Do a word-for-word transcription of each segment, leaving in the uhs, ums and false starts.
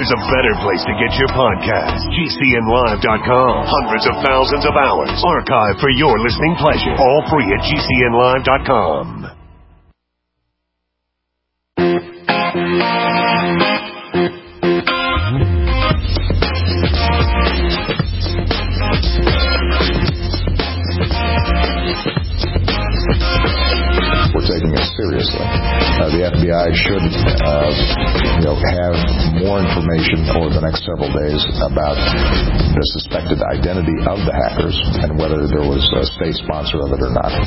there's a better place to get your podcast. G C N live dot com. Hundreds of thousands of hours archived for your listening pleasure. All free at G C N live dot com. We're taking it seriously. Uh, the F B I should, uh, you know, have more information over the next several days about the suspected identity of the hackers and whether there was a state sponsor of it or not.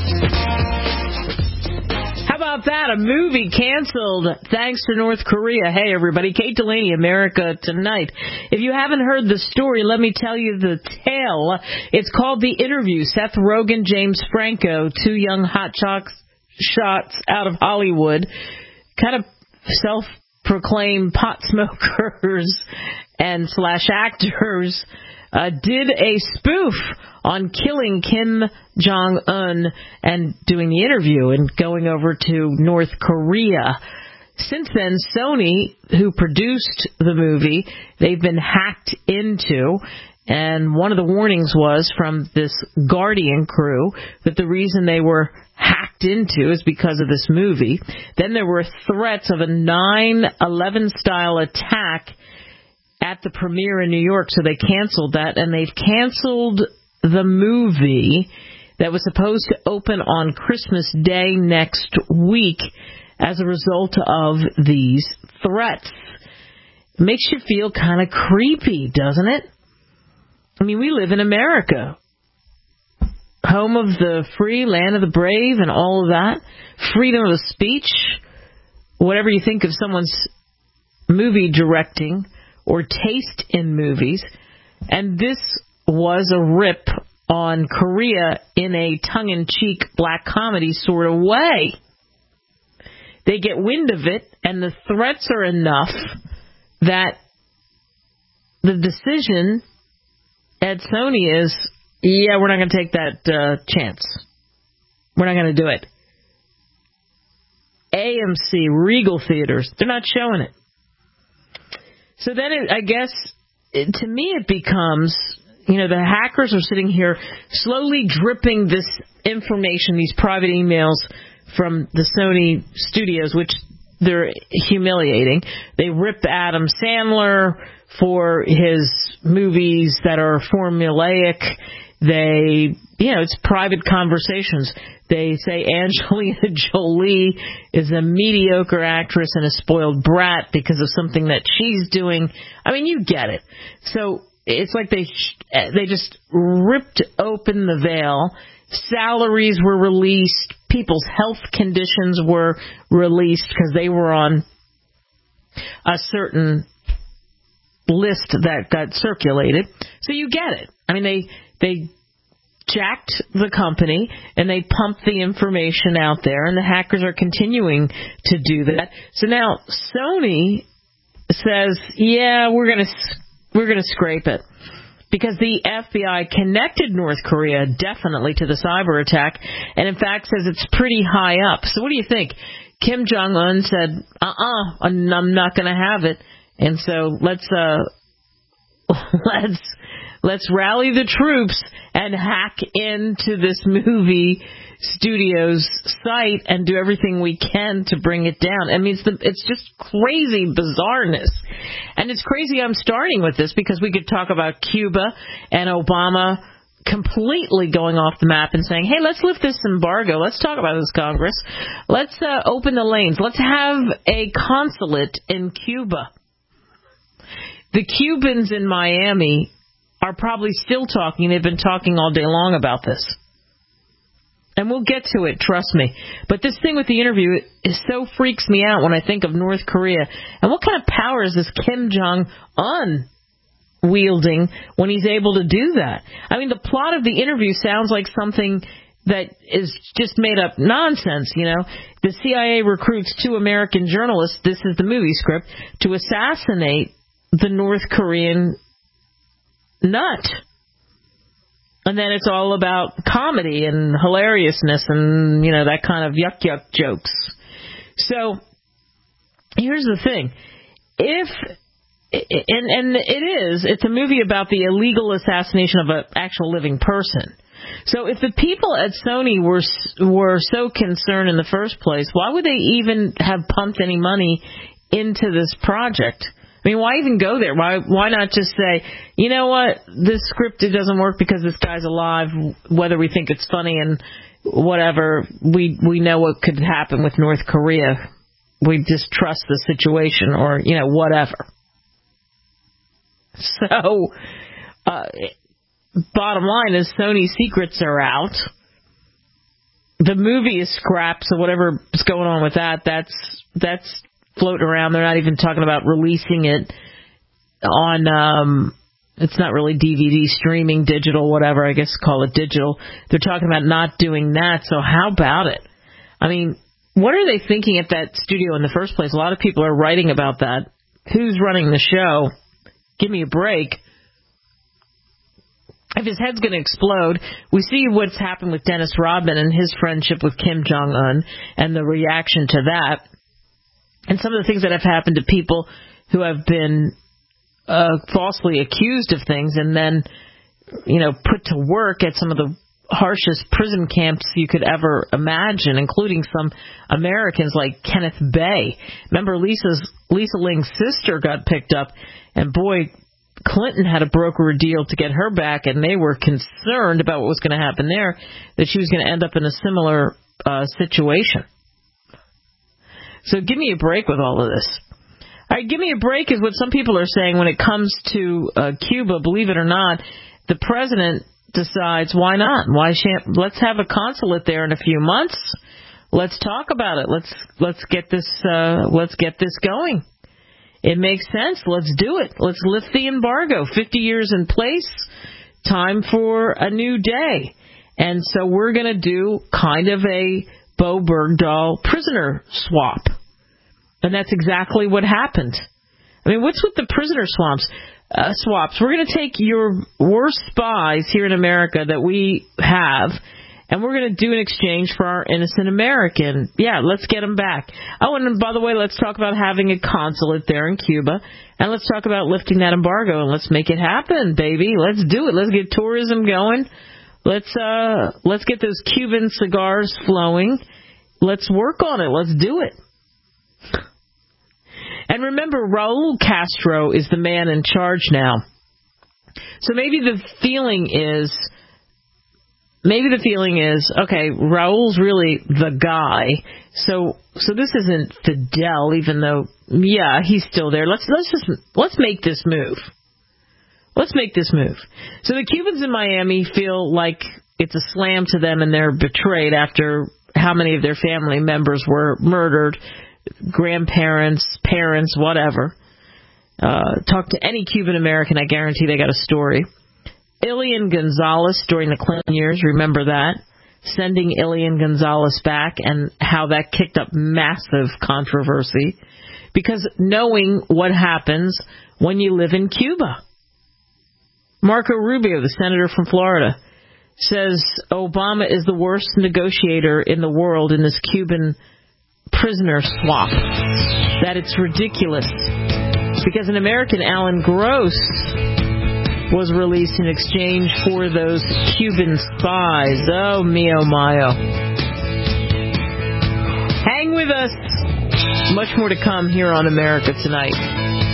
How about that? A movie canceled thanks to North Korea. Hey, everybody. Kate Delaney, America Tonight. If you haven't heard the story, let me tell you the tale. It's called The Interview. Seth Rogen, James Franco, two young hot shots, shots out of Hollywood, kind of self-proclaimed pot smokers and slash actors, uh, did a spoof on killing Kim Jong-un and doing the interview and going over to North Korea. Since then, Sony, who produced the movie, they've been hacked into. And one of the warnings was from this Guardian crew that the reason they were hacked into is because of this movie. Then there were threats of a nine eleven style attack at the premiere in New York, so they canceled that, and they've canceled the movie that was supposed to open on Christmas Day next week as a result of these threats. It makes you feel kind of creepy, doesn't it? I mean, we live in America, home of the free, land of the brave, and all of that. Freedom of speech, whatever you think of someone's movie directing or taste in movies. And this was a rip on Korea in a tongue-in-cheek black comedy sort of way. They get wind of it, and the threats are enough that the decision at Sony is, yeah, we're not going to take that uh, chance. We're not going to do it. A M C, Regal Theaters, they're not showing it. So then it, I guess, it, to me it becomes, you know, the hackers are sitting here slowly dripping this information, these private emails from the Sony studios, which they're humiliating. They rip Adam Sandler for his movies that are formulaic. They, you know, it's private conversations. They say Angelina Jolie is a mediocre actress and a spoiled brat because of something that she's doing. I mean, you get it. So it's like they they just ripped open the veil. Salaries were released. People's health conditions were released because they were on a certain list that got circulated. So you get it. I mean, they they jacked the company and they pumped the information out there, and the hackers are continuing to do that. So now Sony says, yeah, we're going to we're going to scrape it. Because the F B I connected North Korea definitely to the cyber attack, and in fact says it's pretty high up. So what do you think? Kim Jong-un said, uh-uh, I'm not going to have it. And so let's uh, let's let's rally the troops and hack into this movie studio's site and do everything we can to bring it down. I mean, it's, the, it's just crazy bizarreness. And it's crazy I'm starting with this because we could talk about Cuba and Obama completely going off the map and saying, hey, let's lift this embargo. Let's talk about this, Congress. Let's uh, open the lanes. Let's have a consulate in Cuba. The Cubans in Miami are probably still talking. They've been talking all day long about this. And we'll get to it, trust me. But this thing with the interview is so freaks me out when I think of North Korea. And what kind of power is this Kim Jong-un wielding when he's able to do that? I mean, the plot of the interview sounds like something that is just made up nonsense, you know. The C I A recruits two American journalists, this is the movie script, to assassinate the North Korean nut. And then it's all about comedy and hilariousness and, you know, that kind of yuck-yuck jokes. So here's the thing. If and and it is. It's a movie about the illegal assassination of an actual living person. So if the people at Sony were were so concerned in the first place, why would they even have pumped any money into this project? I mean, why even go there? Why why not just say, you know what, this script, it doesn't work because this guy's alive, whether we think it's funny and whatever, we we know what could happen with North Korea. We just trust the situation, or, you know, whatever. So, uh, bottom line is Sony's secrets are out. The movie is scrapped, so whatever is going on with that, that's that's floating around. They're not even talking about releasing it on, um, it's not really D V D, streaming, digital, whatever, I guess call it digital. They're talking about not doing that, so how about it? I mean, what are they thinking at that studio in the first place? A lot of people are writing about that. Who's running the show? Give me a break. If his head's going to explode, we see what's happened with Dennis Rodman and his friendship with Kim Jong-un and the reaction to that. And some of the things that have happened to people who have been uh, falsely accused of things and then, you know, put to work at some of the harshest prison camps you could ever imagine, including some Americans like Kenneth Bay. Remember, Lisa's Lisa Ling's sister got picked up, and boy, Clinton had to broker a deal to get her back, and they were concerned about what was going to happen there, that she was going to end up in a similar uh, situation. So give me a break with all of this. All right, give me a break is what some people are saying when it comes to uh, Cuba. Believe it or not, the president decides, why not? Why shan't, let's have a consulate there in a few months. Let's talk about it. Let's let's get this uh, let's get this going. It makes sense. Let's do it. Let's lift the embargo. Fifty years in place. Time for a new day. And so we're going to do kind of a Bo Bergdahl prisoner swap. And that's exactly what happened. I mean, what's with the prisoner swaps? Uh, swaps. We're going to take your worst spies here in America that we have, and we're going to do an exchange for our innocent American. Yeah, let's get them back. Oh, and by the way, let's talk about having a consulate there in Cuba, and let's talk about lifting that embargo, and let's make it happen, baby. Let's do it. Let's get tourism going. Let's uh, let's get those Cuban cigars flowing. Let's work on it. Let's do it. And remember, Raul Castro is the man in charge now. So maybe the feeling is, maybe the feeling is, okay, Raul's really the guy. So, so this isn't Fidel, even though, yeah, he's still there. Let's let's just let's make this move. Let's make this move. So the Cubans in Miami feel like it's a slam to them, and they're betrayed after how many of their family members were murdered. Grandparents, parents, whatever. Uh, talk to any Cuban American, I guarantee they got a story. Elian Gonzalez during the Clinton years, remember that? Sending Elian Gonzalez back, and how that kicked up massive controversy. Because knowing what happens when you live in Cuba. Marco Rubio, the senator from Florida, says Obama is the worst negotiator in the world in this Cuban prisoner swap, that it's ridiculous because an American, Alan Gross, was released in exchange for those Cuban spies. Oh, mio mio. Hang with us. Much more to come here on America Tonight.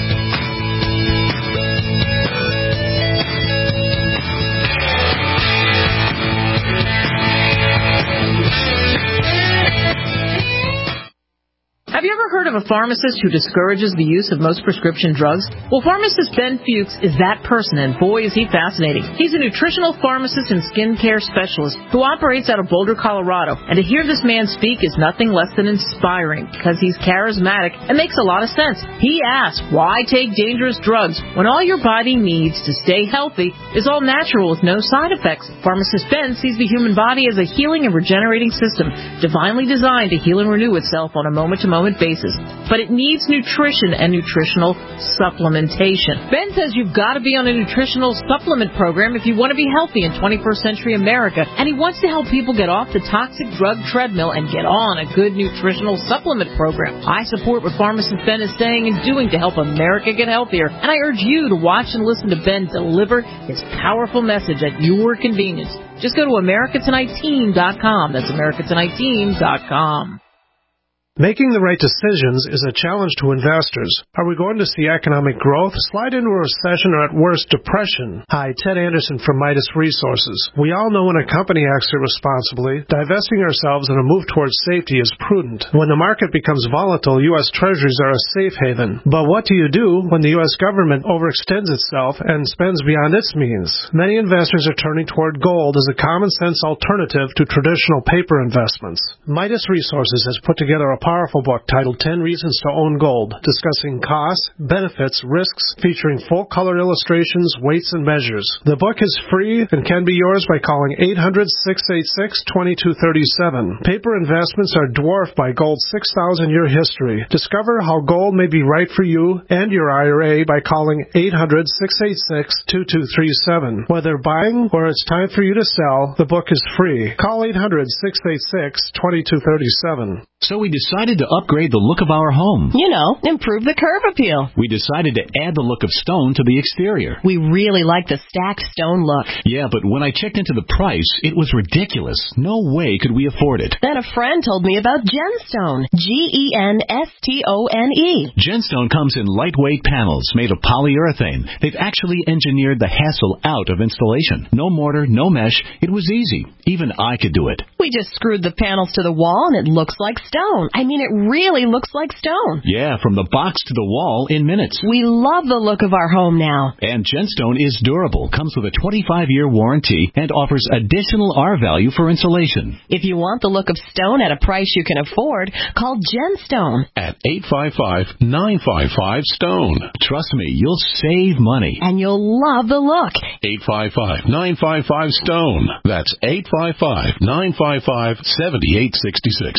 Have you ever heard of a pharmacist who discourages the use of most prescription drugs? Well, pharmacist Ben Fuchs is that person, and boy, is he fascinating. He's a nutritional pharmacist and skincare specialist who operates out of Boulder, Colorado. And to hear this man speak is nothing less than inspiring, because he's charismatic and makes a lot of sense. He asks, why take dangerous drugs when all your body needs to stay healthy is all natural with no side effects? Pharmacist Ben sees the human body as a healing and regenerating system, divinely designed to heal and renew itself on a moment-to-moment basis. but it needs nutrition and nutritional supplementation. Ben says you've got to be on a nutritional supplement program if you want to be healthy in twenty-first century America, and he wants to help people get off the toxic drug treadmill and get on a good nutritional supplement program. I support what pharmacist Ben is saying and doing to help America get healthier, and I urge you to watch and listen to Ben deliver his powerful message at your convenience. Just go to America Tonight Team dot com. That's America Tonight Team dot com. Making the right decisions is a challenge to investors. Are we going to see economic growth, slide into a recession, or at worst, depression? Hi, Ted Anderson from Midas Resources. We all know when a company acts irresponsibly, divesting ourselves in a move towards safety is prudent. When the market becomes volatile, U S Treasuries are a safe haven. But what do you do when the U S government overextends itself and spends beyond its means? Many investors are turning toward gold as a common-sense alternative to traditional paper investments. Midas Resources has put together a powerful book titled ten Reasons to Own Gold, discussing costs, benefits, risks, featuring full-color illustrations, weights, and measures. The book is free and can be yours by calling eight hundred, six eight six, two two three seven. Paper investments are dwarfed by gold's six thousand year history. Discover how gold may be right for you and your I R A by calling eight hundred, six eight six, two two three seven. Whether buying or it's time for you to sell, the book is free. Call eight hundred, six eight six, two two three seven. So we decided to upgrade the look of our home. You know, improve the curb appeal. We decided to add the look of stone to the exterior. We really like the stacked stone look. Yeah, but when I checked into the price, it was ridiculous. No way could we afford it. Then a friend told me about Genstone. G E N S T O N E. Genstone comes in lightweight panels made of polyurethane. They've actually engineered the hassle out of installation. No mortar, no mesh. It was easy. Even I could do it. We just screwed the panels to the wall and it looks like stone. I mean, it really looks like stone. Yeah, from the box to the wall in minutes. We love the look of our home now. And Genstone is durable, comes with a twenty-five year warranty, and offers additional R value for insulation. If you want the look of stone at a price you can afford, call Genstone at eight five five, nine five five, STONE. Trust me, you'll save money. And you'll love the look. eight five five, nine five five, STONE. That's eight five five, nine five five, seven eight six six.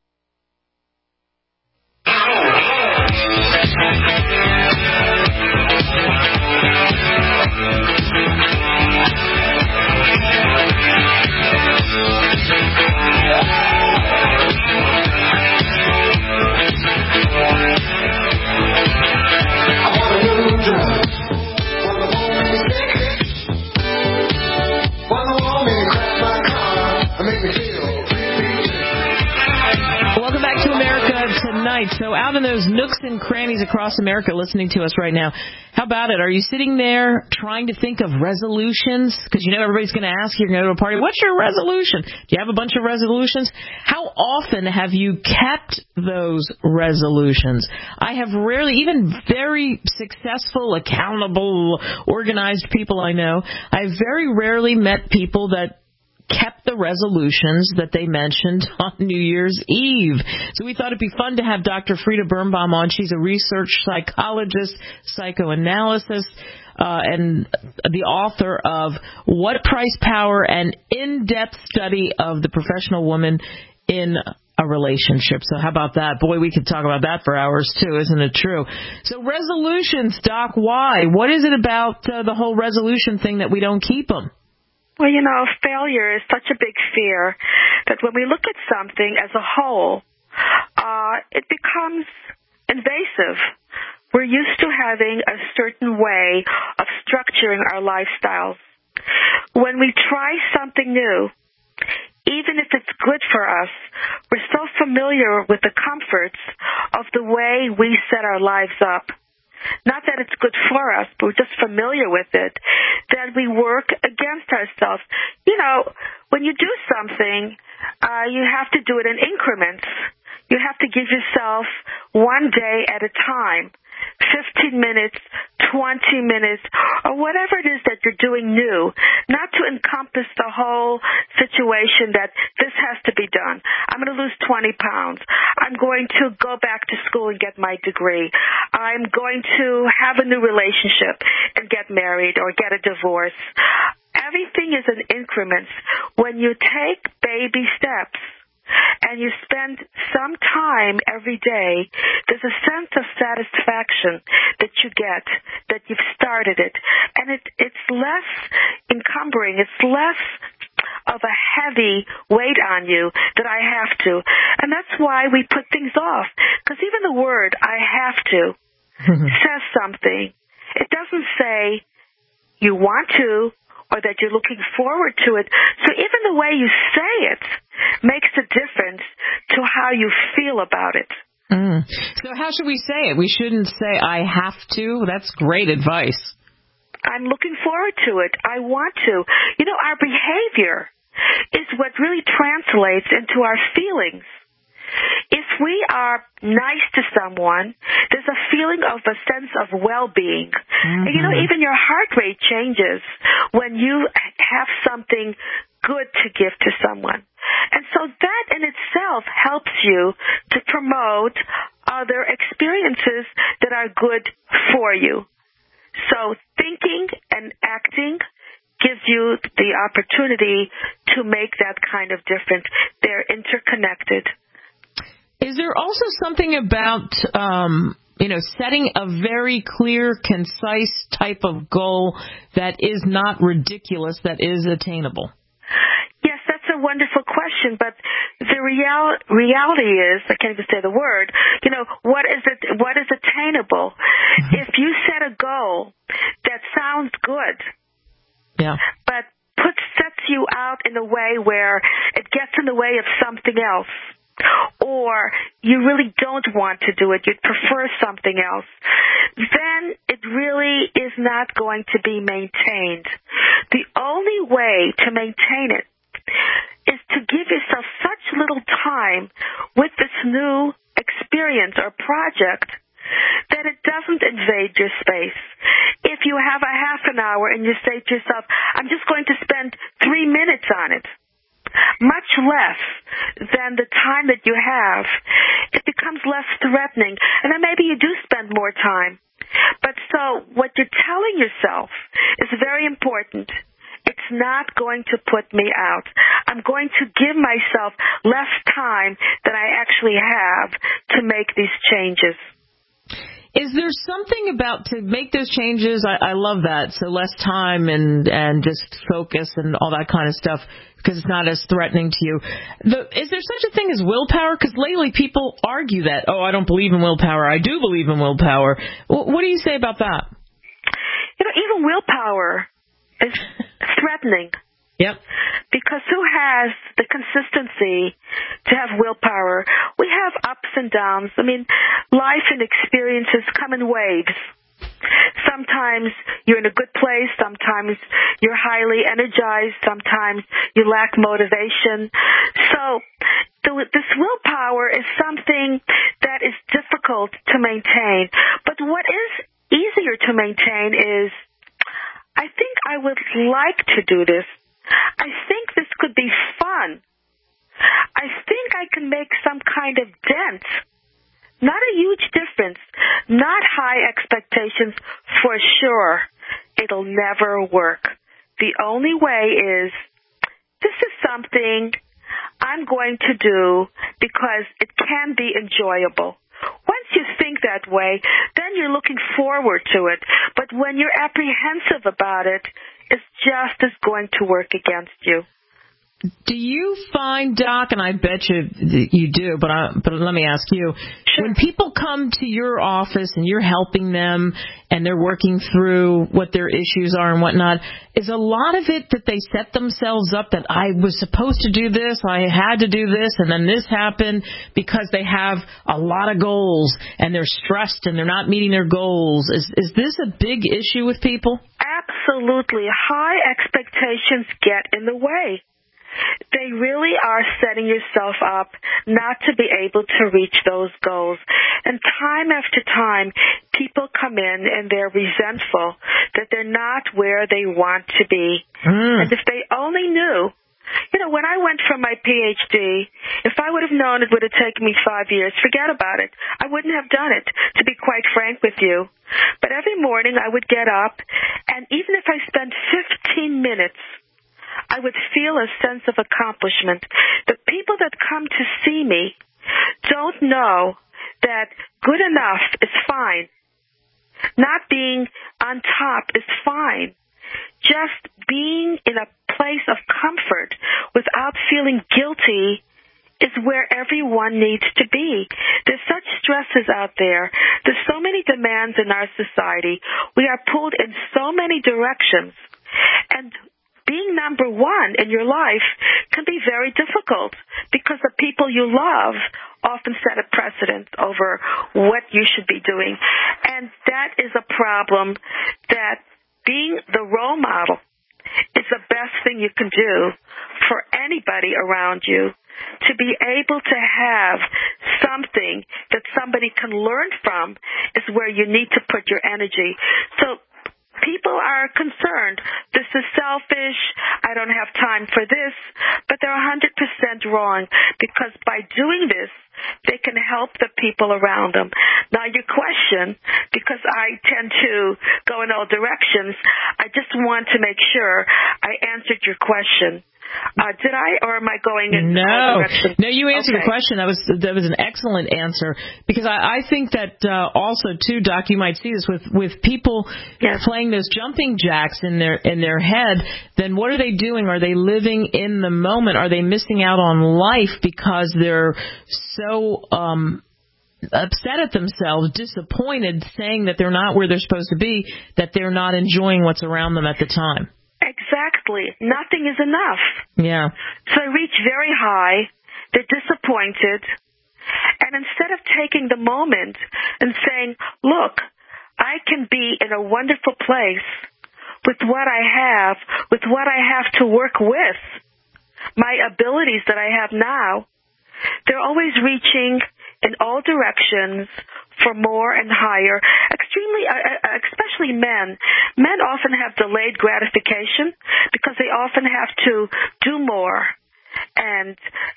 Welcome back to America Tonight. So out in those nooks and crannies across America listening to us right now, how about it? Are you sitting there trying to think of resolutions? Because you know everybody's going to ask you, you're going to go to a party, what's your resolution? Do you have a bunch of resolutions? How often have you kept those resolutions? I have rarely, even very successful, accountable, organized people I know, I've very rarely met people that kept the resolutions that they mentioned on New Year's Eve. So we thought it'd be fun to have Doctor Frida Birnbaum on. She's a research psychologist, psychoanalyst, uh, and the author of What Price, Power, an in-depth study of the professional woman in a relationship. So how about that? Boy, we could talk about that for hours too, isn't it true? So resolutions, Doc, why? What is it about uh, the whole resolution thing that we don't keep them? Well, you know, failure is such a big fear that when we look at something as a whole, uh, it becomes invasive. We're used to having a certain way of structuring our lifestyles. When we try something new, even if it's good for us, we're so familiar with the comforts of the way we set our lives up. Not that it's good for us, but we're just familiar with it, that we work against ourselves. You know, when you do something, uh, you have to do it in increments. You have to give yourself one day at a time, fifteen minutes, twenty minutes, or whatever it is that you're doing new, not to encompass the whole situation that this has to be done. I'm going to lose twenty pounds. I'm going to go back to school and get my degree. I'm going to have a new relationship and get married or get a divorce. Everything is in increments. When you take baby steps, and you spend some time every day, there's a sense of satisfaction that you get, that you've started it. And it, it's less encumbering, it's less of a heavy weight on you that I have to. And that's why we put things off. Because even the word I have to says something. It doesn't say you want to or that you're looking forward to it. So even the way you say it makes a difference to how you feel about it. Mm. So how should we say it? We shouldn't say I have to. That's great advice. I'm looking forward to it. I want to. You know, our behavior is what really translates into our feelings. If we are nice to someone, there's a feeling of a sense of well-being. Mm-hmm. And, you know, even your heart rate changes when you have something good to give to someone. And so that in itself helps you to promote other experiences that are good for you. So thinking and acting gives you the opportunity to make that kind of difference. They're interconnected. Is there also something about, um, you know, setting a very clear, concise type of goal that is not ridiculous, that is attainable? Yes, that's a wonderful question, but the real, reality is, I can't even say the word, you know, what is it, what is attainable? Mm-hmm. If you set a goal that sounds good, yeah, but puts, sets you out in a way where it gets in the way of something else, or you really don't want to do it, you'd prefer something else, then it really is not going to be maintained. The only way to maintain it is to give yourself such little time with this new experience or project that it doesn't invade your space. If you have a half an hour and you say to yourself, I'm just going to spend three minutes on it, much less than the time that you have, it becomes less threatening. And then maybe you do spend more time. But so what you're telling yourself is very important. It's not going to put me out. I'm going to give myself less time than I actually have to make these changes. Is there something about to make those changes? I, I love that. So less time and, and just focus and all that kind of stuff because it's not as threatening to you. The, is there such a thing as willpower? Because lately people argue that, oh, I don't believe in willpower. I do believe in willpower. What, what do you say about that? You know, even willpower is threatening. Yep. Because who has the consistency to have willpower? We have ups and downs. I mean, life and experiences come in waves. Sometimes you're in a good place. Sometimes you're highly energized. Sometimes you lack motivation. So the, this willpower is something that is difficult to maintain. But what is easier to maintain is, I think I would like to do this. I think this could be fun. I think I can make some kind of dent. Not a huge difference. Not high expectations for sure. It'll never work. The only way is, this is something I'm going to do because it can be enjoyable. Once you think that way, then you're looking forward to it. But when you're apprehensive about it, it's just as going to work against you. Do you find, Doc, and I bet you you do, but I, but let me ask you, sure. When people come to your office and you're helping them and they're working through what their issues are and whatnot, is a lot of it that they set themselves up that I was supposed to do this, I had to do this, and then this happened because they have a lot of goals and they're stressed and they're not meeting their goals? Is, is this a big issue with people? Absolutely. High expectations get in the way. They really are setting yourself up not to be able to reach those goals. And time after time, people come in and they're resentful that they're not where they want to be. Mm. And if they only knew, you know, when I went for my P H D, if I would have known it would have taken me five years, forget about it. I wouldn't have done it, to be quite frank with you. But every morning I would get up, and even if I spent fifteen minutes, I would feel a sense of accomplishment. The people that come to see me don't know that good enough is fine. Not being on top is fine. Just being in a place of comfort without feeling guilty is where everyone needs to be. There's such stresses out there. There's so many demands in our society. We are pulled in so many directions. And being number one in your life can be very difficult because the people you love often set a precedent over what you should be doing. And that is a problem that being the role model is the best thing you can do for anybody around you. To be able to have something that somebody can learn from is where you need to put your energy. So people are concerned, this is selfish, I don't have time for this, but they're one hundred percent wrong, because by doing this, they can help the people around them. Now, your question, because I tend to go in all directions, I just want to make sure I answered your question. Uh, did I, or am I going in no. all directions? No, you answered okay. the question. That was that was an excellent answer, because I, I think that uh, also too, Doc, you might see this with with people yes. playing those jumping jacks in their in their head. Then what are they doing? Are they living in the moment? Are they missing out on life because they're so um, upset at themselves, disappointed, saying that they're not where they're supposed to be, that they're not enjoying what's around them at the time? Exactly. Nothing is enough. Yeah. So they reach very high. They're disappointed. And instead of taking the moment and saying, look, I can be in a wonderful place with what I have, with what I have to work with, my abilities that I have now, they're always reaching in all directions for more and higher. Extremely, uh, especially men. Men often have delayed gratification because they often have to do more and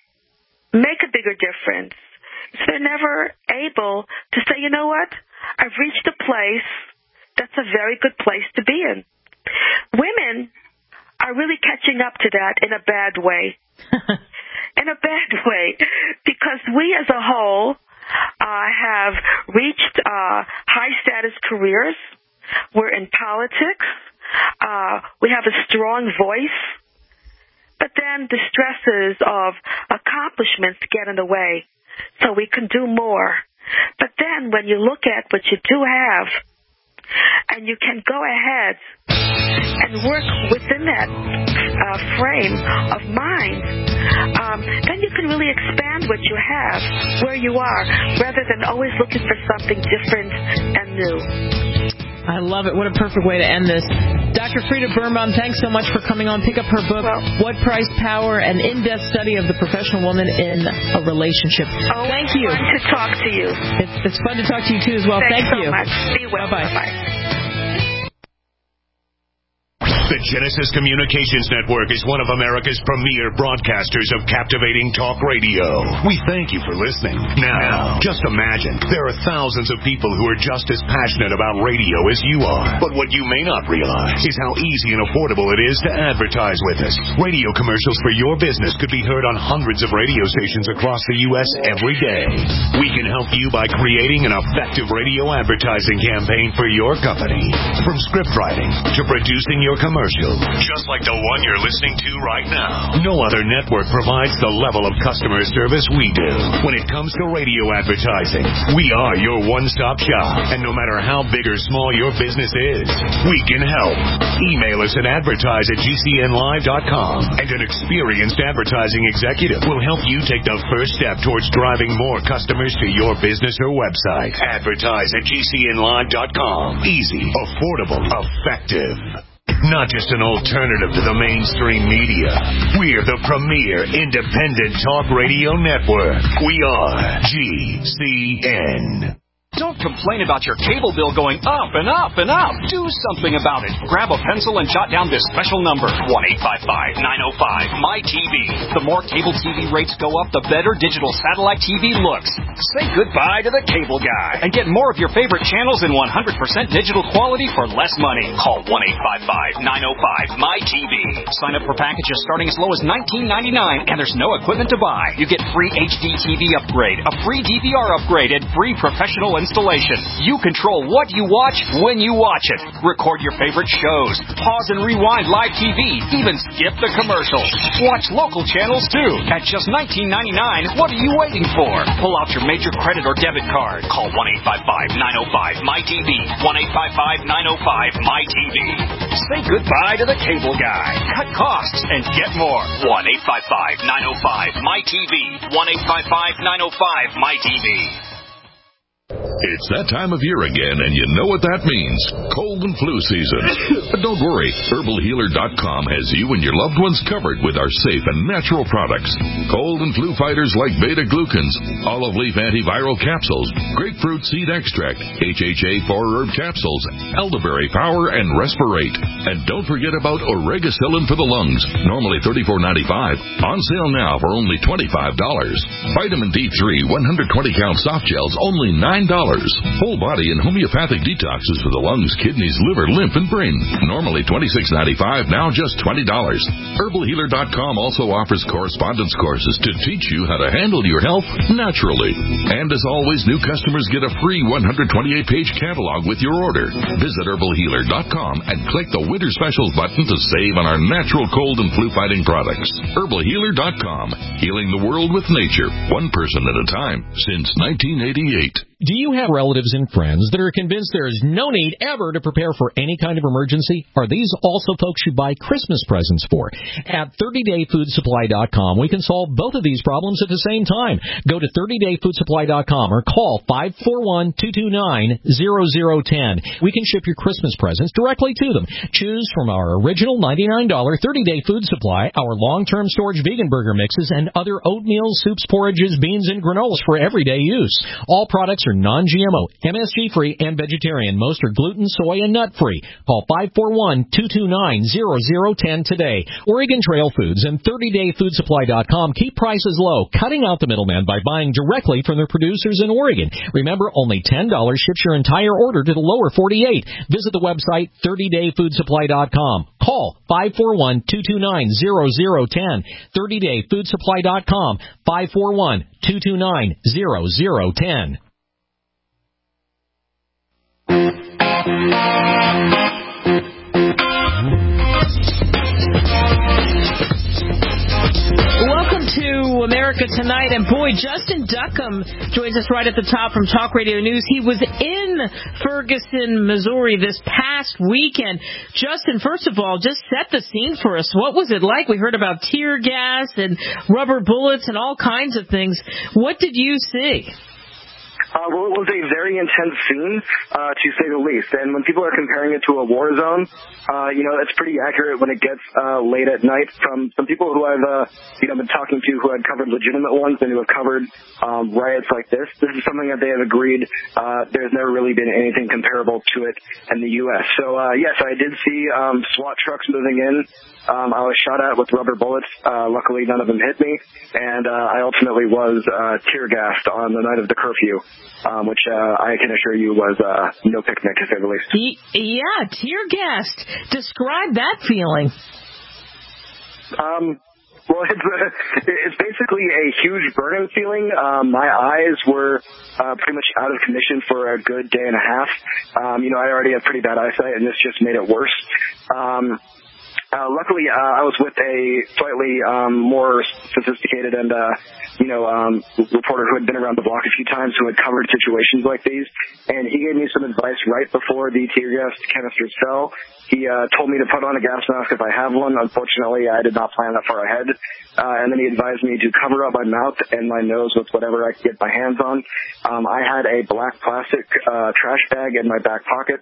make a bigger difference. So they're never able to say, you know what, I've reached a place that's a very good place to be in. Women are really catching up to that in a bad way. In a bad way, because we as a whole uh, have reached uh, high-status careers. We're in politics. Uh, we have a strong voice. But then the stresses of accomplishments get in the way, so we can do more. But then when you look at what you do have, and you can go ahead and work within that uh, frame of mind, um, then you can really expand what you have, where you are, rather than always looking for something different and new. I love it. What a perfect way to end this. Doctor Frida Birnbaum, thanks so much for coming on. Pick up her book, well, What Price Power, an in-depth study of the professional woman in a relationship. Oh, Thank you. It's fun to talk to you. It's, it's fun to talk to you, too, as well. Thanks Thank so you. much. Be well. Bye-bye. Bye-bye. The Genesis Communications Network is one of America's premier broadcasters of captivating talk radio. We thank you for listening. Now, just imagine, there are thousands of people who are just as passionate about radio as you are. But what you may not realize is how easy and affordable it is to advertise with us. Radio commercials for your business could be heard on hundreds of radio stations across the U S every day. We can help you by creating an effective radio advertising campaign for your company. From script writing to producing your commercial. Just like the one you're listening to right now. No other network provides the level of customer service we do. When it comes to radio advertising, we are your one-stop shop. And no matter how big or small your business is, we can help. Email us at advertise at G C N live dot com, and an experienced advertising executive will help you take the first step towards driving more customers to your business or website. Advertise at G C N live dot com. Easy, affordable, effective. Not just an alternative to the mainstream media. We're the premier independent talk radio network. We are G C N. Don't complain about your cable bill going up and up and up. Do something about it. Grab a pencil and jot down this special number, one eight five five, nine oh five, M Y T V. The more cable T V rates go up, the better digital satellite T V looks. Say goodbye to the cable guy and get more of your favorite channels in one hundred percent digital quality for less money. Call one eight five five, nine oh five, M Y T V. Sign up for packages starting as low as nineteen ninety-nine, and there's no equipment to buy. You get free H D T V upgrade, a free D V R upgrade, and free professional installation. You control what you watch when you watch it. Record your favorite shows. Pause and rewind live T V. Even skip the commercials. Watch local channels too. At just nineteen ninety-nine, what are you waiting for? Pull out your major credit or debit card. Call one eight five five, nine oh five, M Y T V. one eight five five, nine oh five, M Y T V. Say goodbye to the cable guy. Cut costs and get more. one eight five five, nine oh five, M Y T V. one eight five five, nine oh five, M Y T V. It's that time of year again, and you know what that means. Cold and flu season. But don't worry. Herbal Healer dot com has you and your loved ones covered with our safe and natural products. Cold and flu fighters like beta-glucans, olive leaf antiviral capsules, grapefruit seed extract, H H A four-herb capsules, elderberry power, and respirate. And don't forget about Oregacillin for the lungs, normally thirty-four ninety-five. On sale now for only twenty-five dollars. Vitamin D three one hundred twenty count soft gels, only nine dollars. Full body and homeopathic detoxes for the lungs, kidneys, liver, lymph, and brain. Normally twenty-six ninety-five, now just twenty dollars. Herbal Healer dot com also offers correspondence courses to teach you how to handle your health naturally. And as always, new customers get a free one hundred twenty-eight page catalog with your order. Visit Herbal Healer dot com and click the Winter Specials button to save on our natural cold and flu fighting products. Herbal Healer dot com, healing the world with nature, one person at a time, since nineteen eighty-eight. Do you have relatives and friends that are convinced there is no need ever to prepare for any kind of emergency? Are these also folks you buy Christmas presents for? At thirty day food supply dot com, we can solve both of these problems at the same time. Go to thirty day food supply dot com or call five four one, two two nine, zero zero one zero. We can ship your Christmas presents directly to them. Choose from our original ninety-nine dollars thirty day food supply, our long-term storage vegan burger mixes, and other oatmeal, soups, porridges, beans, and granolas for everyday use. All products are non-G M O, M S G-free, and vegetarian. Most are gluten, soy, and nut-free. Call five four one, two two nine, zero zero one zero today. Oregon Trail Foods and thirty day food supply dot com keep prices low, cutting out the middleman by buying directly from their producers in Oregon. Remember, only ten dollars ships your entire order to the lower forty-eight. Visit the website thirty day food supply dot com. Call five four one, two two nine, zero zero one zero. thirty day food supply dot com, five four one, two two nine, zero zero one zero. Welcome to America Tonight, and boy, Justin Duckham joins us right at the top from Talk Radio News. He was in Ferguson, Missouri this past weekend. Justin, first of all, just set the scene for us. What was it like? We heard about tear gas and rubber bullets and all kinds of things. What did you see? Uh, well, it was a very intense scene, uh, to say the least. And when people are comparing it to a war zone, uh, you know, it's pretty accurate when it gets uh, late at night. From some people who I've, uh, you know, been talking to who had covered legitimate ones and who have covered um, riots like this, this is something that they have agreed uh, there's never really been anything comparable to it in the U S. So, uh, yes, I did see um, SWAT trucks moving in. Um, I was shot at with rubber bullets. Uh, luckily, none of them hit me. And uh, I ultimately was uh, tear gassed on the night of the curfew, um, which uh, I can assure you was uh, no picnic, to say the least. Yeah, tear gassed. Describe that feeling. Um, well, it's, uh, it's basically a huge burning feeling. Um, my eyes were uh, pretty much out of commission for a good day and a half. Um, you know, I already have pretty bad eyesight, and this just made it worse. Um, Uh, luckily, uh, I was with a slightly um, more sophisticated and, uh, you know, um, reporter who had been around the block a few times, who had covered situations like these, and he gave me some advice right before the tear gas canisters fell. He uh, told me to put on a gas mask if I have one. Unfortunately, I did not plan that far ahead. Uh, and then he advised me to cover up my mouth and my nose with whatever I could get my hands on. Um, I had a black plastic uh, trash bag in my back pocket.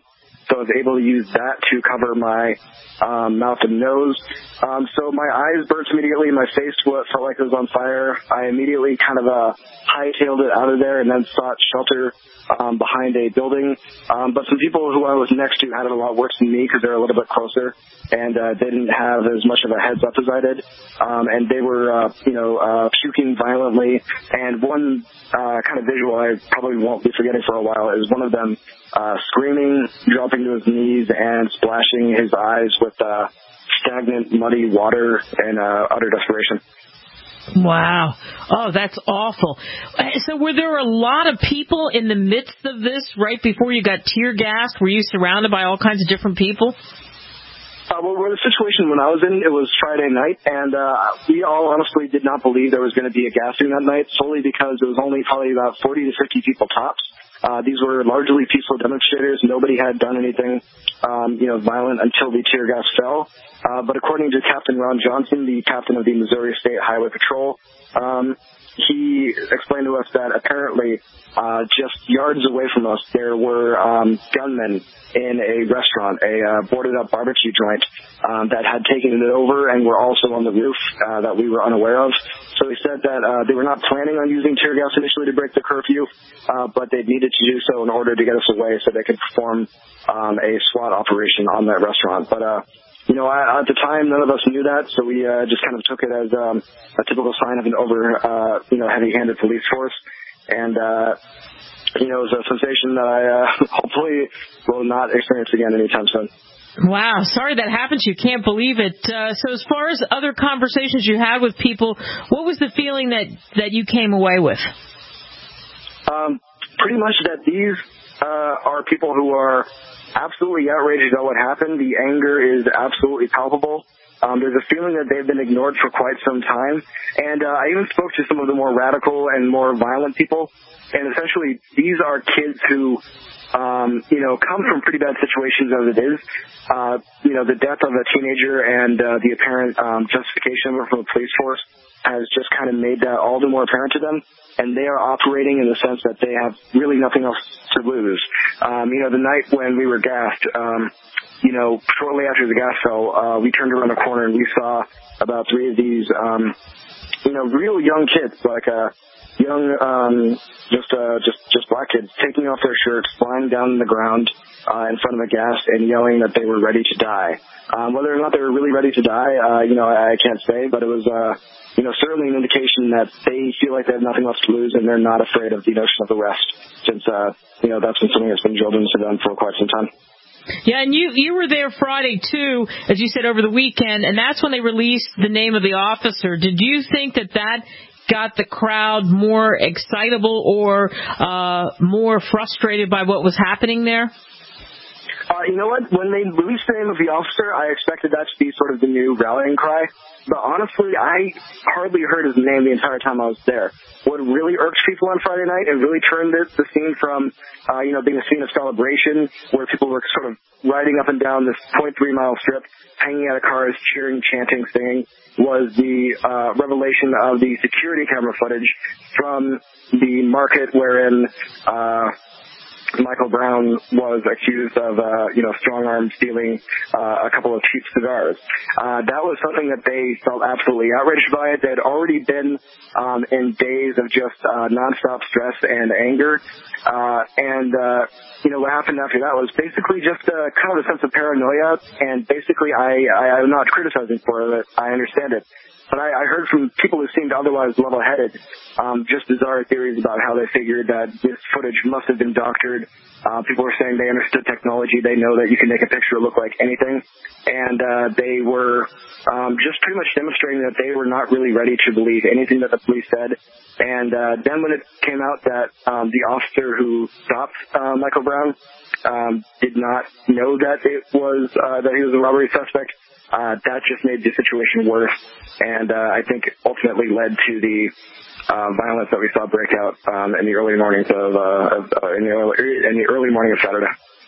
so I was able to use that to cover my um, mouth and nose. Um, so my eyes burnt immediately. My face felt like it was on fire. I immediately kind of uh, hightailed it out of there and then sought shelter um, behind a building. Um, but some people who I was next to had it a lot worse than me because they're a little bit closer, and uh, they didn't have as much of a heads up as I did. Um, and they were, uh, you know, uh, puking violently. And one uh, kind of visual I probably won't be forgetting for a while is one of them uh, screaming, dropping to his knees, and splashing his eyes with uh, stagnant, muddy water in uh, utter desperation. Wow. Oh, that's awful. So were there a lot of people in the midst of this right before you got tear gassed? Were you surrounded by all kinds of different people? Uh, well, the situation when I was in, it was Friday night, and uh, we all honestly did not believe there was going to be a gassing that night, solely because it was only probably about forty to fifty people tops. Uh, these were largely peaceful demonstrators. Nobody had done anything, um, you know, violent until the tear gas fell. Uh, but according to Captain Ron Johnson, the captain of the Missouri State Highway Patrol, um, he explained to us that apparently uh, just yards away from us there were um, gunmen in a restaurant, a uh, boarded-up barbecue joint um, that had taken it over and were also on the roof uh, that we were unaware of. So he said that uh, they were not planning on using tear gas initially to break the curfew, uh, but they needed to do so in order to get us away so they could perform um, a SWAT operation on that restaurant. But uh, You know, I, at the time, none of us knew that, so we uh, just kind of took it as um, a typical sign of an over, uh, you know, heavy-handed police force. And, uh, you know, it was a sensation that I uh, hopefully will not experience again anytime soon. Wow, sorry that happened to you. Can't believe it. Uh, so as far as other conversations you had with people, what was the feeling that, that you came away with? Um, pretty much that these uh, are people who are absolutely outraged about what happened. The anger is absolutely palpable. Um, there's a feeling that they've been ignored for quite some time. And uh, I even spoke to some of the more radical and more violent people. And essentially, these are kids who, um, you know, come from pretty bad situations as it is. Uh, you know, the death of a teenager and uh, the apparent um, justification from the police force has just kind of made that all the more apparent to them. And they are operating in the sense that they have really nothing else to lose. Um, you know, the night when we were gassed, um, you know, shortly after the gas fell, uh, we turned around the corner and we saw about three of these, um, you know, real young kids, like uh, young, um, just uh, just just black kids, taking off their shirts, lying down on the ground uh, in front of the gas and yelling that they were ready to die. Um, whether or not they were really ready to die, uh, you know, I, I can't say, but it was, uh, you know, certainly an indication that they feel like they have nothing left to lose and they're not afraid of the notion of arrest, since, uh, you know, that's been something that's been drilled into them for quite some time. Yeah, and you you were there Friday, too, as you said, over the weekend, and that's when they released the name of the officer. Did you think that that got the crowd more excitable or uh, more frustrated by what was happening there? Uh, you know what? When they released the name of the officer, I expected that to be sort of the new rallying cry. But honestly, I hardly heard his name the entire time I was there. What really irked people on Friday night and really turned this, the scene from, uh, you know, being a scene of celebration where people were sort of riding up and down this point three mile strip, hanging out of cars, cheering, chanting, singing, was the uh, revelation of the security camera footage from the market wherein uh Michael Brown was accused of, uh, you know, strong-arm stealing uh, a couple of cheap cigars. Uh, that was something that they felt absolutely outraged by. They had already been um, in days of just uh, nonstop stress and anger. Uh, and, uh, you know, what happened after that was basically just uh, kind of a sense of paranoia. And basically, I, I, I'm not criticizing for it. I understand it. But I, I heard from people who seemed otherwise level-headed um, just bizarre theories about how they figured that this footage must have been doctored. Uh, people were saying they understood technology. They know that you can make a picture look like anything. And uh, they were um, just pretty much demonstrating that they were not really ready to believe anything that the police said. And uh, then when it came out that um, the officer who stopped uh, Michael Brown um, did not know that it was uh, that he was a robbery suspect, Uh, that just made the situation worse, and uh, I think ultimately led to the uh, violence that we saw break out um, in the early mornings of, uh, of uh, in, the early, in the early morning of Saturday.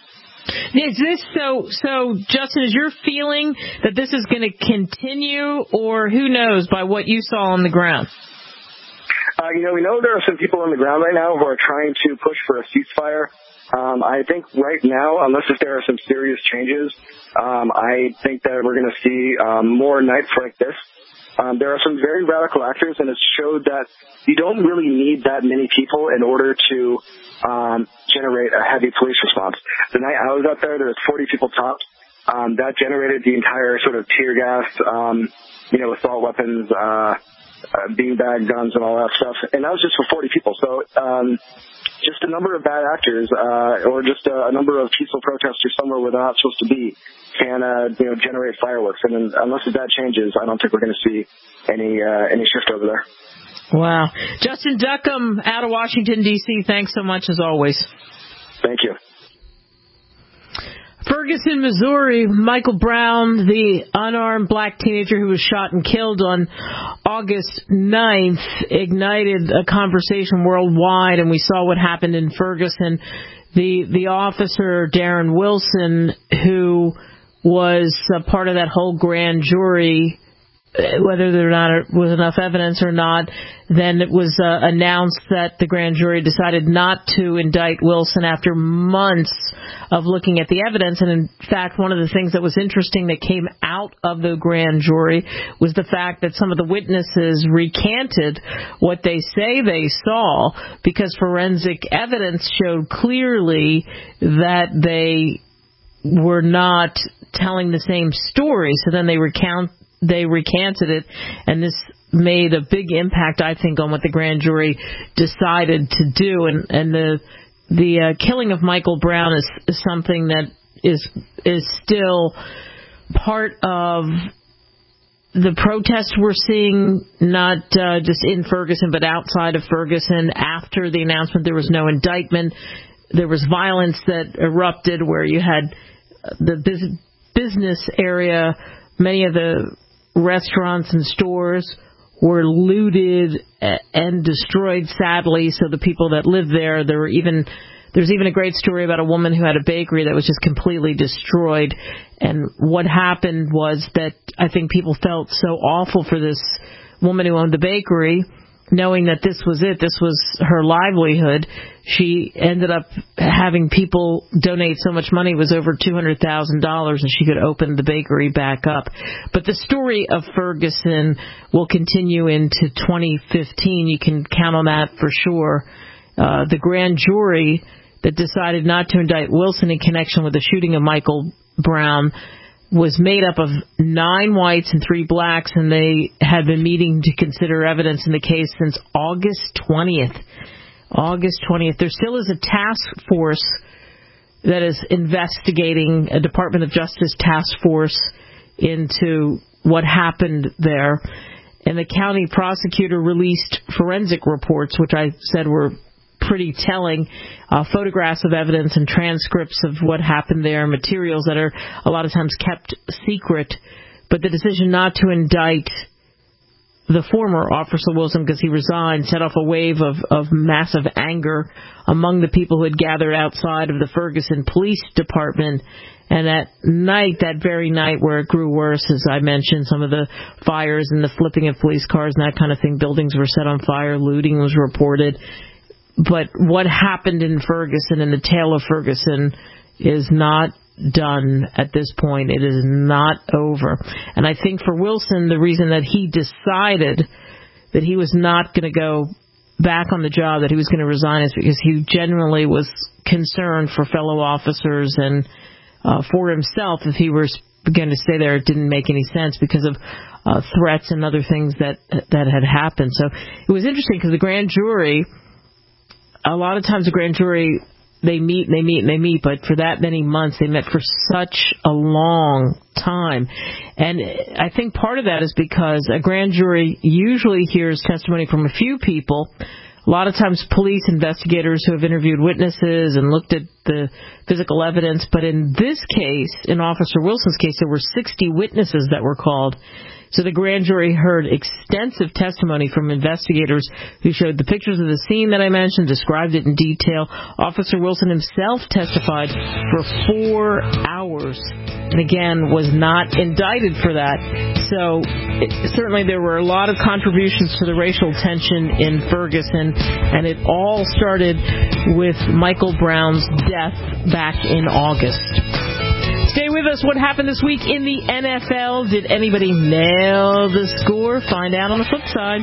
Is this so? So, Justin, is your feeling that this is going to continue, or who knows by what you saw on the ground? Uh, Uh, you know, we know there are some people on the ground right now who are trying to push for a ceasefire. Um, I think right now, unless if there are some serious changes, um, I think that we're going to see um, more nights like this. Um, there are some very radical actors, and it's showed that you don't really need that many people in order to um, generate a heavy police response. The night I was out there, there was forty people tops. Um, that generated the entire sort of tear gas, um, you know, assault weapons, uh, uh, beanbag guns and all that stuff. And that was just for forty people. So um, just a number of bad actors uh, or just a, a number of peaceful protesters somewhere where they're not supposed to be can, uh, you know, generate fireworks. And then, unless that changes, I don't think we're going to see any uh, any shift over there. Wow. Justin Duckham out of Washington, D C, thanks so much as always. Thank you. Ferguson, Missouri, Michael Brown, the unarmed black teenager who was shot and killed on August ninth, ignited a conversation worldwide, and we saw what happened in Ferguson. The the officer, Darren Wilson, who was a part of that whole grand jury, whether there not was enough evidence or not, then it was uh, announced that the grand jury decided not to indict Wilson after months of looking at the evidence. And in fact, one of the things that was interesting that came out of the grand jury was the fact that some of the witnesses recanted what they say they saw, because forensic evidence showed clearly that they were not telling the same story. So then they recount They recanted it, and this made a big impact, I think, on what the grand jury decided to do. And, and the the uh, killing of Michael Brown is, is something that is is still part of the protests we're seeing, not uh, just in Ferguson, but outside of Ferguson. After the announcement, there was no indictment. There was violence that erupted where you had the bus- business area, many of the restaurants and stores were looted and destroyed, sadly. So the people that lived there, there were even there's even a great story about a woman who had a bakery that was just completely destroyed. And what happened was that I think people felt so awful for this woman who owned the bakery, knowing that this was it, this was her livelihood. She ended up having people donate so much money, it was over two hundred thousand dollars, and she could open the bakery back up. But the story of Ferguson will continue into twenty fifteen. You can count on that for sure. Uh, the grand jury that decided not to indict Wilson in connection with the shooting of Michael Brown was made up of nine whites and three blacks, and they had been meeting to consider evidence in the case since August twentieth. August twentieth. There still is a task force that is investigating, a Department of Justice task force, into what happened there. And the county prosecutor released forensic reports, which I said were pretty telling, uh, photographs of evidence and transcripts of what happened there, materials that are a lot of times kept secret. But the decision not to indict the former Officer Wilson, because he resigned, set off a wave of, of massive anger among the people who had gathered outside of the Ferguson Police Department. And that night, that very night where it grew worse, as I mentioned, some of the fires and the flipping of police cars and that kind of thing, buildings were set on fire, looting was reported. But what happened in Ferguson and the tale of Ferguson is not done at this point. It is not over. And I think for Wilson, the reason that he decided that he was not going to go back on the job, that he was going to resign, is because he genuinely was concerned for fellow officers and uh, for himself. If he were going to stay there, it didn't make any sense because of uh, threats and other things that that had happened. So it was interesting because the grand jury, a lot of times the grand jury, they meet and they meet and they meet, but for that many months, they met for such a long time. And I think part of that is because a grand jury usually hears testimony from a few people. A lot of times police investigators who have interviewed witnesses and looked at the physical evidence. But in this case, in Officer Wilson's case, there were sixty witnesses that were called. So the grand jury heard extensive testimony from investigators who showed the pictures of the scene that I mentioned, described it in detail. Officer Wilson himself testified for four hours and, again, was not indicted for that. So it, certainly there were a lot of contributions to the racial tension in Ferguson, and it all started with Michael Brown's death back in August. Stay with us. What happened this week in the N F L? Did anybody nail the score? Find out on the flip side.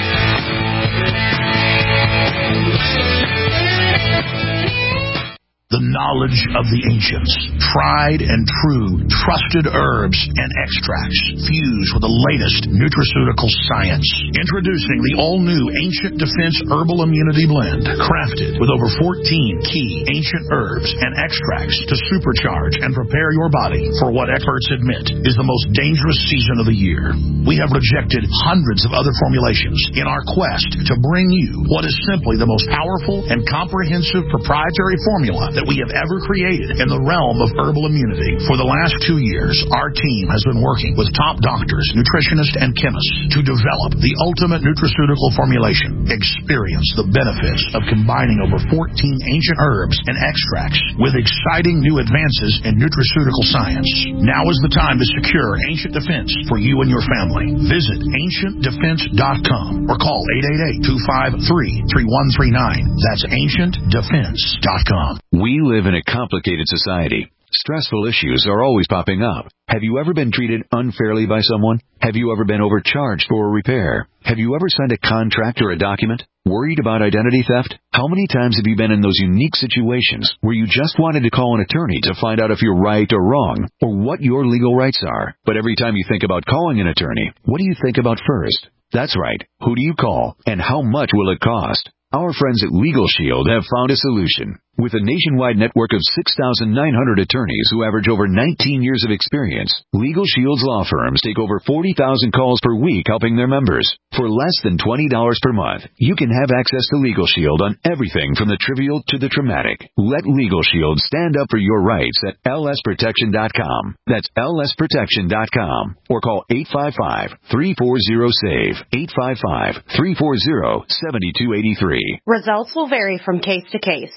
The knowledge of the ancients, tried and true, trusted herbs and extracts fused with the latest nutraceutical science. Introducing the all-new Ancient Defense Herbal Immunity Blend, crafted with over fourteen key ancient herbs and extracts to supercharge and prepare your body for what experts admit is the most dangerous season of the year. We have rejected hundreds of other formulations in our quest to bring you what is simply the most powerful and comprehensive proprietary formula that we have ever created in the realm of herbal immunity. For the last two years, our team has been working with top doctors, nutritionists, and chemists to develop the ultimate nutraceutical formulation. Experience the benefits of combining over fourteen ancient herbs and extracts with exciting new advances in nutraceutical science. Now is the time to secure Ancient Defense for you and your family. Visit ancient defense dot com or call eight eight eight, two five three, three one three nine. That's ancient defense dot com. We live in a complicated society. Stressful issues are always popping up. Have you ever been treated unfairly by someone? Have you ever been overcharged for a repair? Have you ever signed a contract or a document? Worried about identity theft? How many times have you been in those unique situations where you just wanted to call an attorney to find out if you're right or wrong, or what your legal rights are? But every time you think about calling an attorney, what do you think about first? That's right. Who do you call, and how much will it cost? Our friends at Legal Shield have found a solution. With a nationwide network of six thousand nine hundred attorneys who average over nineteen years of experience, Legal Shield's law firms take over forty thousand calls per week helping their members. For less than twenty dollars per month, you can have access to Legal Shield on everything from the trivial to the traumatic. Let Legal Shield stand up for your rights at L S protection dot com. That's L S protection dot com. Or call eight five five, three four zero, SAVE, eight five five, three four zero, seven two eight three. Results will vary from case to case.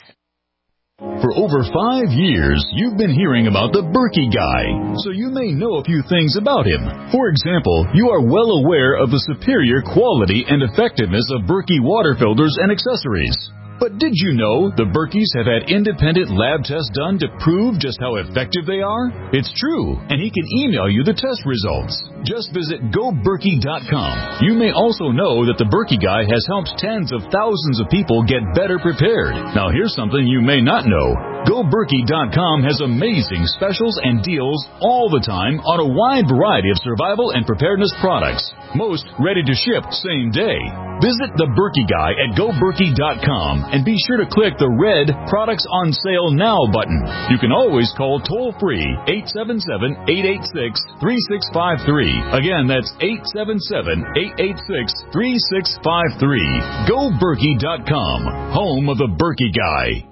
For over five years, you've been hearing about the Berkey Guy, so you may know a few things about him. For example, you are well aware of the superior quality and effectiveness of Berkey water filters and accessories. But did you know the Berkeys have had independent lab tests done to prove just how effective they are? It's true, and he can email you the test results. Just visit go berkey dot com. You may also know that the Berkey Guy has helped tens of thousands of people get better prepared. Now here's something you may not know. go berkey dot com has amazing specials and deals all the time on a wide variety of survival and preparedness products. Most ready to ship same day. Visit the Berkey Guy at go berkey dot com and be sure to click the red Products on Sale Now button. You can always call toll-free eight seven seven, eight eight six, three six five three. Again, that's eight seven seven, eight eight six, three six five three. go berkey dot com, home of the Berkey Guy.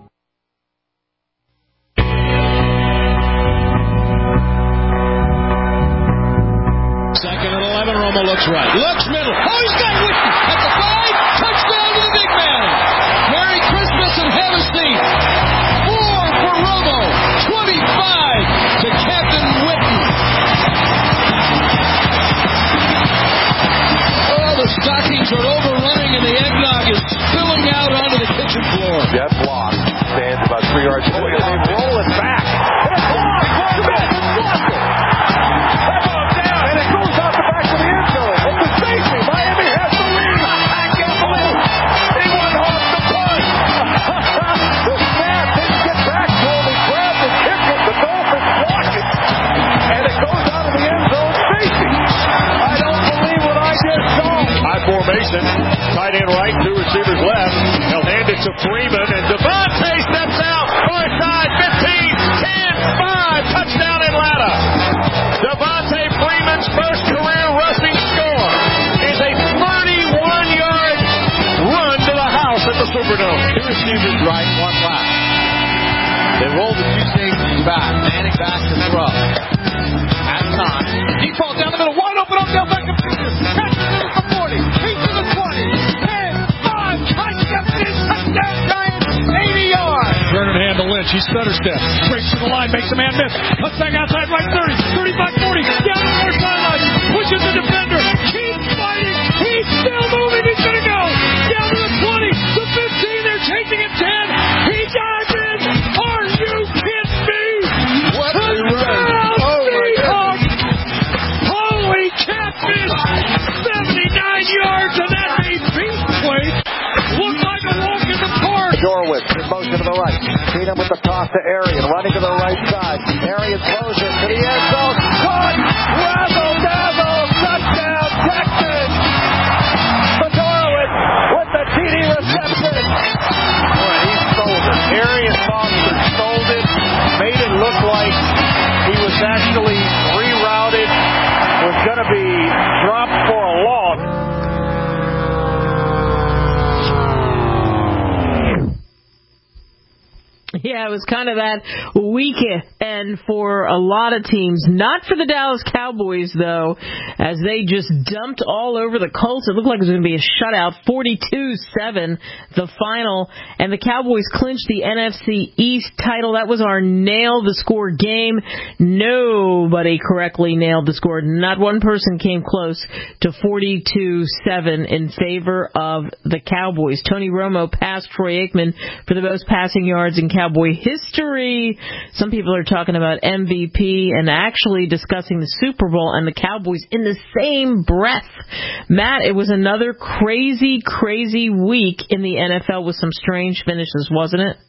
Second and eleven, Romo looks right. Looks middle. Oh, he's got Whitten at the five. Touchdown to the big man. Merry Christmas and have a seat. Four for Romo. twenty-five to Captain Whitten. Oh, the stockings are overrunning and the eggnog is spilling out onto the kitchen floor. Jet block. Stands about three yards away. They roll it back. And it's blocked. Blocked it. Blocked it. That ball down, and it goes out the back of the end zone. It's a safety. Miami has the lead. I can't believe it. He went off the punt. The snap didn't get back to him. He grabbed and kicked it. The Dolphins blocked it. And it goes out of the end zone. Safety. I don't believe what I just saw. High formation. Tight end right, two receivers left. They'll hand it to Freeman, and Devontae steps out. Far side, fifteen, ten, five. Touchdown Atlanta. Devontae Freeman's first career rushing score is a thirty-one-yard run to the house at the Superdome. Two receivers right, one left. They roll the two safeties back. Manning back to throw. At time. Deep ball down the middle, wide open, up down back to Lynch. He stutter steps. Breaks to the line. Makes a man miss. Cuts back outside right thirty. thirty-five forty. Down the far sideline. Pushes the defender. Keeps fighting. He's still moving. He's going to go. Down to the twenty. The fifteen. They're chasing at ten. He dives in. Are you kidding me? What a run. Oh, my God. Holy catfish. seventy-nine yards, and that made Beast Plate look like a walk in the park. Dorwitz in motion to the right. Keenum with the toss to Arian, running to the right side. Arian throws it to the end zone. Caught! Razzle dazzle! Touchdown, Texans! Dorwitz with the T D reception. Boy, he sold it. Arian Foster sold it. Made it look like he was actually rerouted. Was going to be dropped for a loss. Yeah, it was kind of that weekend for a lot of teams. Not for the Dallas Cowboys, though, as they just dumped all over the Colts. It looked like it was going to be a shutout, forty-two seven, the final. And the Cowboys clinched the N F C East title. That was our nail the score game. Nobody correctly nailed the score. Not one person came close to forty-two seven in favor of the Cowboys. Tony Romo passed Troy Aikman for the most passing yards in Cowboy history. Some people are talking about M V P and actually discussing the Super Bowl and the Cowboys in the same breath. Matt, it was another crazy, crazy week in the N F L with some strange finishes, wasn't it?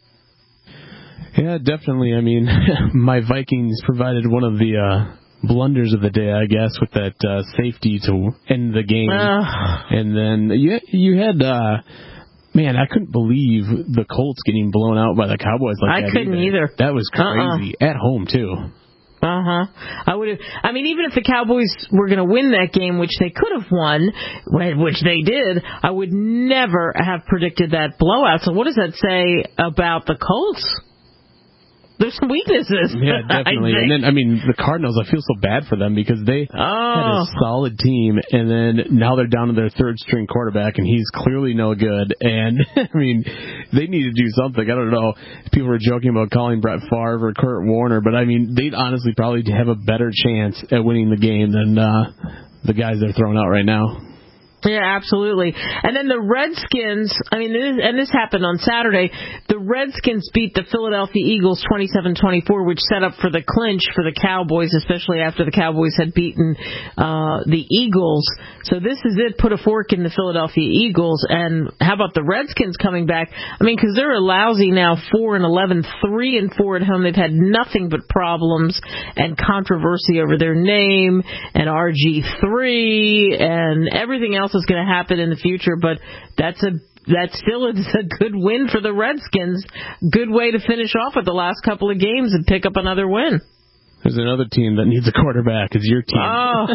Yeah, definitely. I mean, my Vikings provided one of the uh, blunders of the day, I guess, with that uh, safety to end the game. Uh. And then you, you had... Uh, Man, I couldn't believe the Colts getting blown out by the Cowboys like I that. I couldn't either. either. That was crazy. Uh-uh. At home, too. Uh-huh. I would have, I mean, even if the Cowboys were going to win that game, which they could have won, which they did, I would never have predicted that blowout. So what does that say about the Colts? There's some weaknesses. Yeah, definitely. And then, I mean, the Cardinals, I feel so bad for them because they oh. had a solid team, and then now they're down to their third-string quarterback, and he's clearly no good. And, I mean, they need to do something. I don't know. People were joking about calling Brett Favre or Kurt Warner, but, I mean, they'd honestly probably have a better chance at winning the game than uh, the guys they're throwing out right now. Yeah, absolutely. And then the Redskins, I mean, and this happened on Saturday, the Redskins beat the Philadelphia Eagles twenty-seven twenty-four, which set up for the clinch for the Cowboys, especially after the Cowboys had beaten uh, the Eagles. So this is it, put a fork in the Philadelphia Eagles. And how about the Redskins coming back? I mean, because they're a lousy now, four and eleven, three and four at home. They've had nothing but problems and controversy over their name and R G three and everything else is going to happen in the future, but that's a that's still a, a good win for the Redskins. Good way to finish off with the last couple of games and pick up another win. There's another team that needs a quarterback. It's your team. Oh,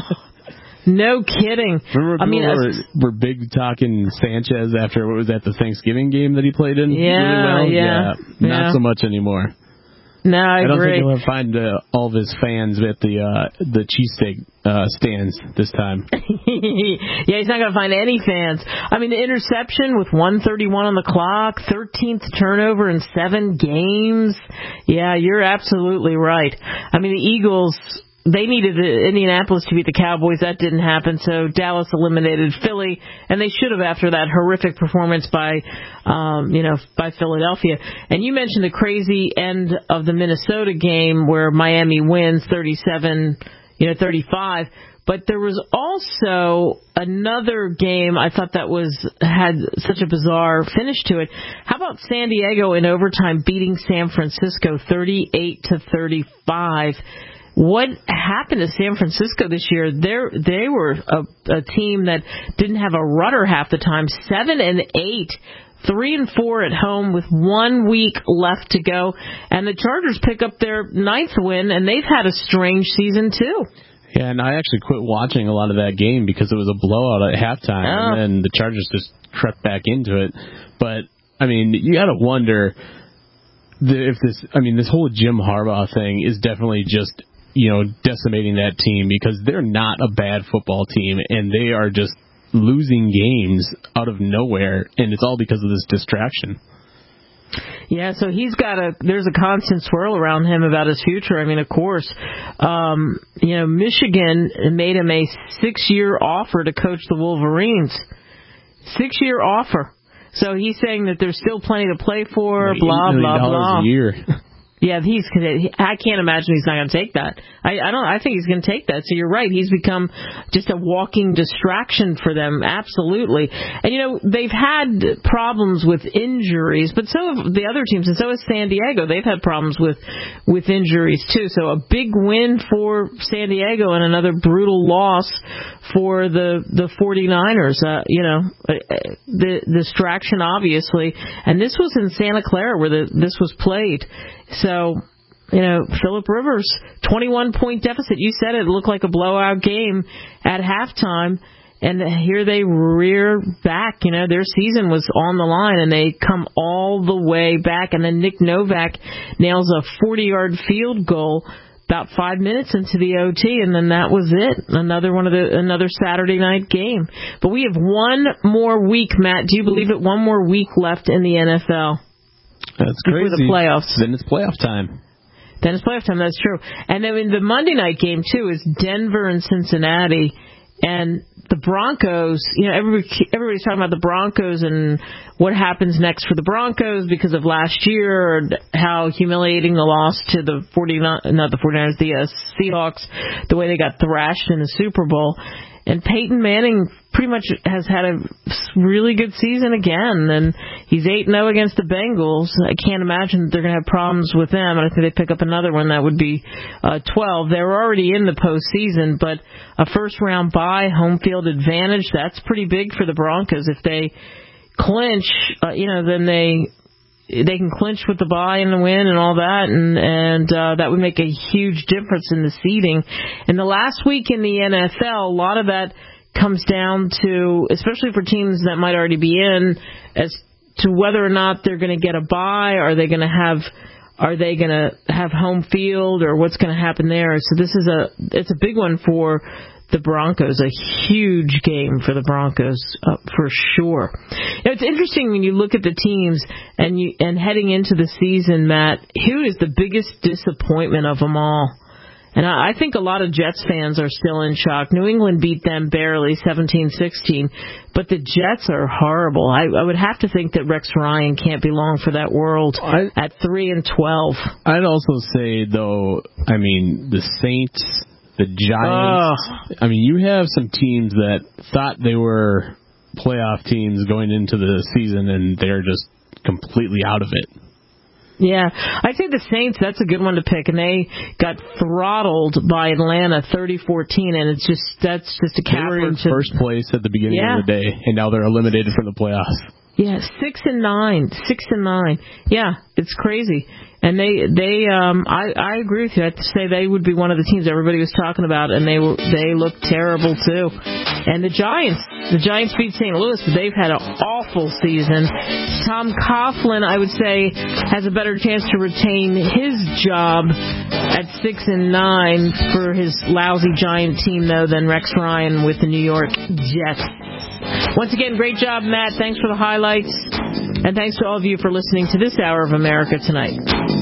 no kidding. Remember, I mean, we're, we're big talking Sanchez after what was that the Thanksgiving game that he played in? Yeah, really well? yeah, yeah, not yeah. so much anymore. No, I, I don't agree. think he'll find uh, all of his fans at the uh, the cheesesteak uh, stands this time. Yeah, he's not going to find any fans. I mean, the interception with one thirty-one on the clock, thirteenth turnover in seven games. Yeah, you're absolutely right. I mean, the Eagles, they needed Indianapolis to beat the Cowboys. That didn't happen, so Dallas eliminated Philly, and they should have after that horrific performance by, um, you know, by Philadelphia. And you mentioned the crazy end of the Minnesota game where Miami wins thirty-seven, you know, thirty-five. But there was also another game I thought that was had such a bizarre finish to it. How about San Diego in overtime beating San Francisco thirty-eight to thirty-five? What happened to San Francisco this year? They're, they were a, a team that didn't have a rudder half the time. Seven and eight, three and four at home with one week left to go. And the Chargers pick up their ninth win, and they've had a strange season too. Yeah, and I actually quit watching a lot of that game because it was a blowout at halftime, oh. and then the Chargers just crept back into it. But, I mean, you got to wonder if this, I mean, this whole Jim Harbaugh thing is definitely just, you know, decimating that team because they're not a bad football team, and they are just losing games out of nowhere, and it's all because of this distraction. Yeah, so he's got a, there's a constant swirl around him about his future. I mean, of course, um, you know, Michigan made him a six-year offer to coach the Wolverines. Six-year offer. So he's saying that there's still plenty to play for, like blah, blah, blah. A year. Yeah, he's. I can't imagine he's not going to take that. I, I don't. I think he's going to take that. So you're right. He's become just a walking distraction for them. Absolutely. And you know they've had problems with injuries, but so have the other teams, and so has San Diego. They've had problems with with injuries too. So a big win for San Diego and another brutal loss for the the 49ers. Uh, you know, the, the distraction obviously, and this was in Santa Clara where the, this was played. So, you know, Phillip Rivers, twenty-one point deficit. You said it looked like a blowout game at halftime, and here they rear back. You know, their season was on the line, and they come all the way back. And then Nick Novak nails a forty-yard field goal about five minutes into the O T, and then that was it. Another one of the another Saturday night game. But we have one more week, Matt. Do you believe it? One more week left in the N F L. That's crazy. Before the playoffs. Then it's playoff time. Then it's playoff time, that's true. And then in the Monday night game, too, is Denver and Cincinnati. And the Broncos, you know, everybody, everybody's talking about the Broncos and what happens next for the Broncos because of last year, or how humiliating the loss to the 49, not the 49ers, the uh, Seahawks, the way they got thrashed in the Super Bowl. And Peyton Manning pretty much has had a really good season again, and he's eight and oh against the Bengals. I can't imagine that they're going to have problems with them, and I think they pick up another one. That would be uh, twelve. They're already in the postseason, but a first-round bye, home field advantage, that's pretty big for the Broncos. If they clinch, uh, you know, then they... They can clinch with the bye and the win and all that, and and uh, that would make a huge difference in the seeding. And the last week in the N F L, a lot of that comes down to, especially for teams that might already be in, as to whether or not they're going to get a bye. Are they going to have, are they going to have home field, or what's going to happen there? So this is a, it's a big one for the Broncos, a huge game for the Broncos, uh, for sure. Now, it's interesting when you look at the teams and you and heading into the season, Matt, who is the biggest disappointment of them all? And I, I think a lot of Jets fans are still in shock. New England beat them barely, seventeen sixteen, but the Jets are horrible. I, I would have to think that Rex Ryan can't be long for that world I, at three and twelve. I'd also say, though, I mean, the Saints... The Giants, uh, I mean, you have some teams that thought they were playoff teams going into the season, and they're just completely out of it. Yeah, I think the Saints, that's a good one to pick, and they got throttled by Atlanta thirty fourteen, and it's just, that's just a capper. They were in to, first place at the beginning yeah. of the day, and now they're eliminated from the playoffs. Yeah, six and nine, six and nine. Yeah, it's crazy. And they, they, um, I, I agree with you. I have to say they would be one of the teams everybody was talking about, and they were, they look terrible too. And the Giants, the Giants beat Saint Louis, but they've had an awful season. Tom Coughlin, I would say, has a better chance to retain his job at six and nine for his lousy Giant team, though, than Rex Ryan with the New York Jets. Once again, great job, Matt. Thanks for the highlights. And thanks to all of you for listening to this hour of America Tonight.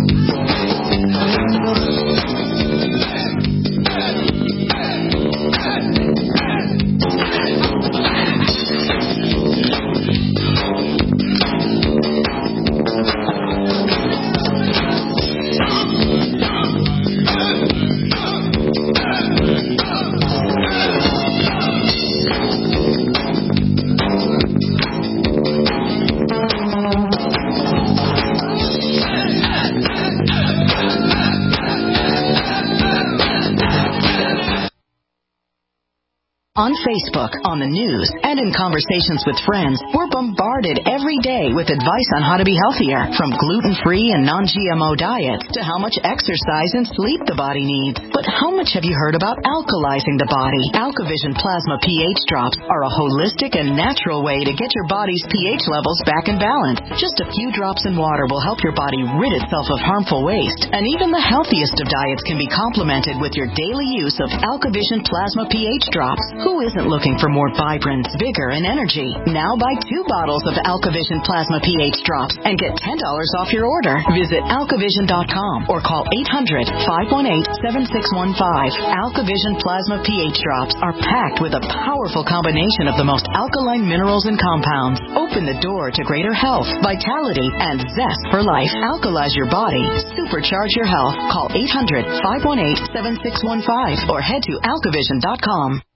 On Facebook, on the news, and in conversations with friends, we're bombarded every day with advice on how to be healthier, from gluten-free and non G M O diets to how much exercise and sleep the body needs. But how much have you heard about alkalizing the body? AlkaVision Plasma pH drops are a holistic and natural way to get your body's pH levels back in balance. Just a few drops in water will help your body rid itself of harmful waste, and even the healthiest of diets can be complemented with your daily use of AlkaVision Plasma pH drops. Who isn't looking for more vibrance, vigor, and energy? Now buy two bottles of AlkaVision Plasma pH Drops and get ten dollars off your order. Visit alkavision dot com or call eight hundred, five one eight, seven six one five. AlkaVision Plasma pH Drops are packed with a powerful combination of the most alkaline minerals and compounds. Open the door to greater health, vitality, and zest for life. Alkalize your body. Supercharge your health. Call eight hundred, five one eight, seven six one five or head to alkavision dot com.